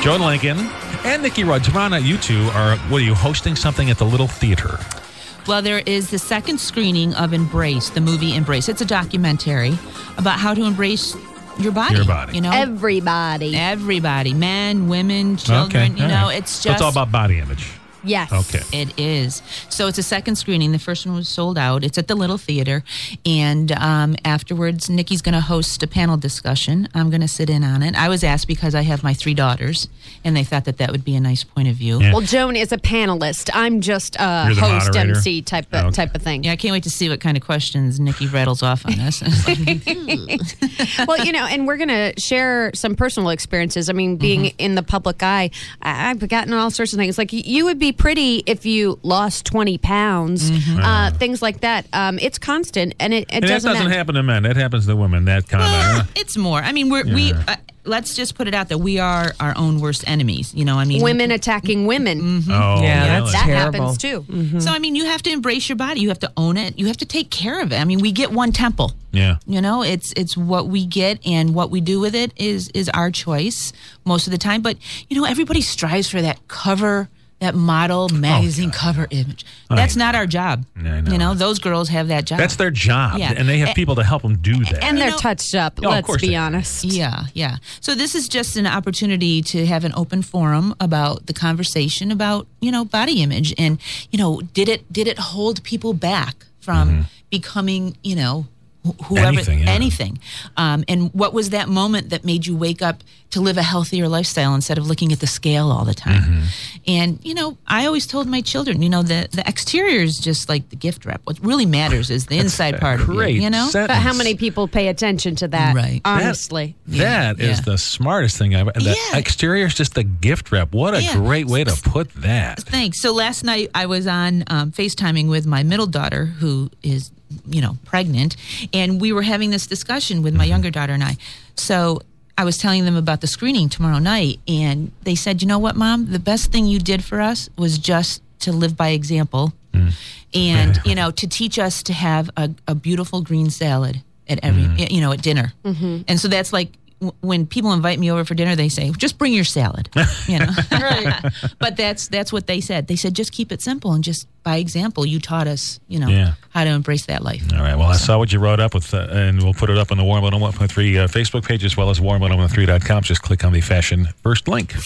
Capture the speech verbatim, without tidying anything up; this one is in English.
Joan Lincoln and Nikki Rodrana, you two are, what are you, hosting something at the Little Theater? Well, there is the second screening of Embrace, the movie Embrace. It's a documentary about how to embrace your body. Your body. You know? Everybody. Everybody. Men, women, children. Okay, you know, right. it's So just... it's all about body image. Yes. Okay. It is. So it's a second screening. The first one was sold out. It's at the Little Theater. And um, afterwards, Nikki's going to host a panel discussion. I'm going to sit in on it. I was asked because I have my three daughters, and they thought that that would be a nice point of view. Yeah. Well, Joan is a panelist. I'm just a You're the host, moderator? M C type of, Okay. type of thing. Yeah, I can't wait to see what kind of questions Nikki rattles off on us. Well, you know, and we're going to share some personal experiences. I mean, being Mm-hmm. in the public eye, I- I've gotten all sorts of things. Like, y- you would be pretty if you lost twenty pounds, Mm-hmm. uh, things like that. Um, it's constant, and it, it And that doesn't, doesn't matter. happen to men. That happens to women, that comment. Well, it's more. I mean, we're, we... Yeah. Uh, let's just put it out there. We are our own worst enemies. You know, I mean... Women attacking women. Oh, Yeah, really? that's That terrible. happens, too. So, I mean, you have to embrace your body. You have to own it. You have to take care of it. I mean, we get one temple. Yeah. You know, it's it's what we get, and what we do with it is is our choice most of the time. But, you know, everybody strives for that cover, that model magazine God. cover image. I That's know. not our job. I know. You know, those girls have that job. That's their job. Yeah. And they have A- people to help them do that. And they're know- touched up, Oh, of let's course be they are. honest. Yeah, yeah. So this is just an opportunity to have an open forum about the conversation about, you know, body image, and, you know, did it did it hold people back from becoming, you know, wh- whoever Anything, yeah. anything. Um, and what was that moment that made you wake up to live a healthier lifestyle instead of looking at the scale all the time? Mm-hmm. And, you know, I always told my children, you know, the the exterior is just like the gift wrap. What really matters is the inside a part of great it, you know? sentence. But how many people pay attention to that? Right. That- Honestly. That is Yeah. the smartest thing I've. The Yeah. exterior is just the gift wrap. What a Yeah. great way to put that. Thanks. So last night I was on um, FaceTiming with my middle daughter, who is, you know, pregnant, and we were having this discussion with my younger daughter and I. So I was telling them about the screening tomorrow night, and they said, "You know what, Mom? The best thing you did for us was just to live by example, and you know, to teach us to have a, a beautiful green salad at every, you know, at dinner." And so that's like, w- when people invite me over for dinner, they say, "Just bring your salad," you know. But that's that's what they said. They said, "Just keep it simple, and just by example, you taught us, you know, Yeah. how to embrace that life." All right. Well, I saw what you wrote up with, uh, and we'll put it up on the Warren one oh one point three uh, Facebook page as well as warren one oh one three dot com. Just click on the Fashion First link.